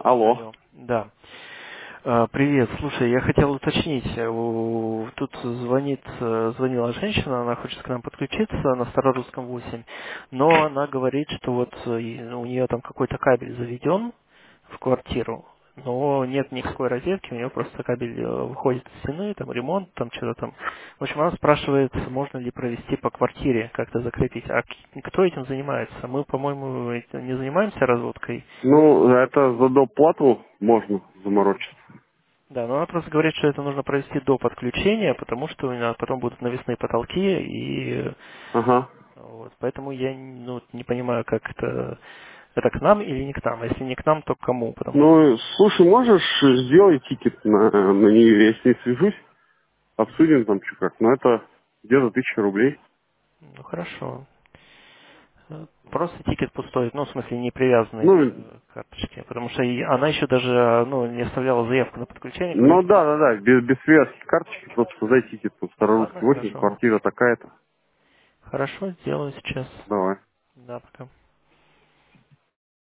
Алло. Алло, да. Привет, слушай, я хотел уточнить. Тут звонила женщина, она хочет к нам подключиться на Старорусском 8, но она говорит, что вот у нее там какой-то кабель заведен в квартиру, но нет никакой розетки, у нее просто кабель выходит из стены, там ремонт, там что-то там. В общем, она спрашивает, можно ли провести по квартире, как-то закрепить. А кто этим занимается? Мы, по-моему, не занимаемся разводкой. Ну, это за доплату можно заморочиться. Да, но она просто говорит, что это нужно провести до подключения, потому что у меня потом будут навесные потолки, и Ага. вот, поэтому я не понимаю, как это к нам или не к нам. А если не к нам, то к кому? Потому что, Ну, слушай, можешь сделать тикет на нее, я с ней свяжусь, обсудим там что как. Но это где-то 1000 рублей. ну хорошо. Просто тикет пустой, ну, в смысле, не привязанный Ну, к карточке, потому что она еще даже, не оставляла заявку на подключение, ну говорит, да, да, да, без привязки к карточки, просто создать тикет по ладно, Старорусской 8, хорошо. квартира такая-то. Хорошо, сделаю сейчас. Давай. Да, пока.